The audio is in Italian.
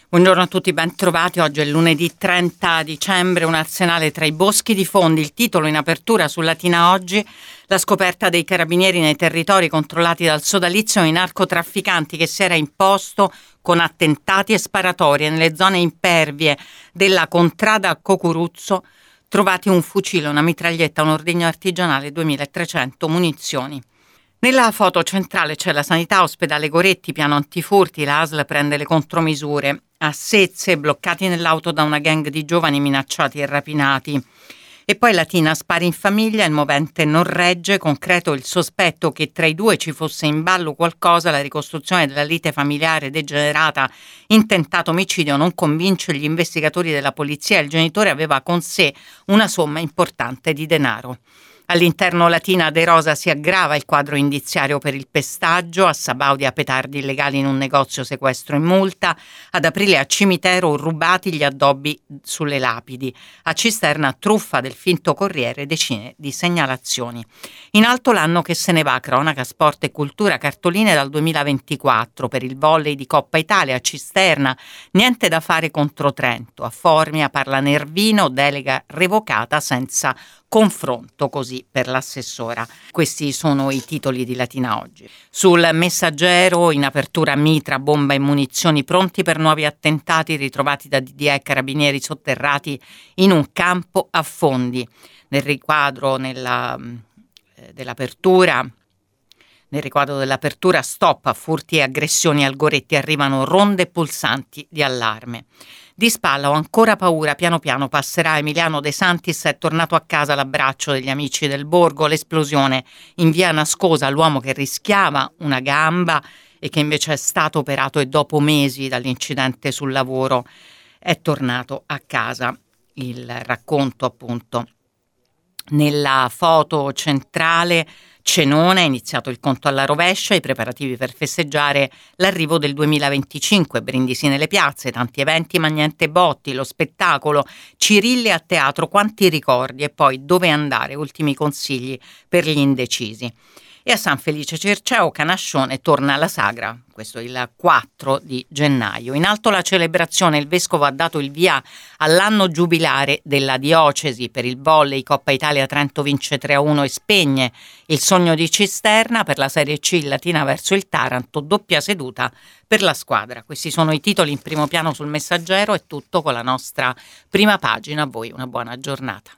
Buongiorno a tutti, ben trovati. Oggi è lunedì 30 dicembre, un arsenale tra i boschi di Fondi. Il titolo in apertura su Latina Oggi: la scoperta dei carabinieri nei territori controllati dal sodalizio e i narcotrafficanti che si era imposto con attentati e sparatorie nelle zone impervie della contrada a Cocuruzzo. Trovati un fucile, una mitraglietta, un ordigno artigianale, 2300 munizioni. Nella foto centrale c'è la sanità, ospedale Goretti, piano antifurti, la ASL prende le contromisure. A Sezze, bloccati nell'auto da una gang di giovani minacciati e rapinati. E poi Latina, spari in famiglia, il movente non regge, concreto il sospetto che tra i due ci fosse in ballo qualcosa. La ricostruzione della lite familiare degenerata in tentato omicidio non convince gli investigatori della polizia. Il genitore aveva con sé una somma importante di denaro. All'interno Latina De Rosa si aggrava il quadro indiziario per il pestaggio, a Sabaudia petardi illegali in un negozio, sequestro e multa, ad Aprile a Cimitero rubati gli addobbi sulle lapidi, a Cisterna truffa del finto Corriere, decine di segnalazioni. In alto l'anno che se ne va, cronaca, sport e cultura, cartoline dal 2024 per il volley di Coppa Italia. A Cisterna niente da fare contro Trento, a Formia parla Nervino, delega revocata senza confronto, così per l'assessora. Questi sono i titoli di Latina Oggi. Sul Messaggero, in apertura, mitra, bomba e munizioni pronti per nuovi attentati, ritrovati da DDE e carabinieri sotterrati in un campo a Fondi. Nel riquadro dell'apertura, stop a furti e aggressioni al Goretti, arrivano ronde pulsanti di allarme. Di spalla ho ancora paura, piano piano passerà. Emiliano De Santis è tornato a casa all'abbraccio degli amici del borgo. L'esplosione in via Nascosa, l'uomo che rischiava una gamba e che invece è stato operato e dopo mesi dall'incidente sul lavoro è tornato a casa. Il racconto, appunto, nella foto centrale. Cenone, è iniziato il conto alla rovescia, i preparativi per festeggiare l'arrivo del 2025, brindisi nelle piazze, tanti eventi ma niente botti, lo spettacolo, Cirilli a teatro, quanti ricordi e poi dove andare, ultimi consigli per gli indecisi. E a San Felice Circeo, Canascione, torna alla sagra, questo è il 4 di gennaio. In alto la celebrazione, il vescovo ha dato il via all'anno giubilare della diocesi. Per il volley Coppa Italia, Trento vince 3-1 e spegne il sogno di Cisterna. Per la Serie C Latina verso il Taranto, doppia seduta per la squadra. Questi sono i titoli in primo piano sul Messaggero. È tutto con la nostra prima pagina. A voi una buona giornata.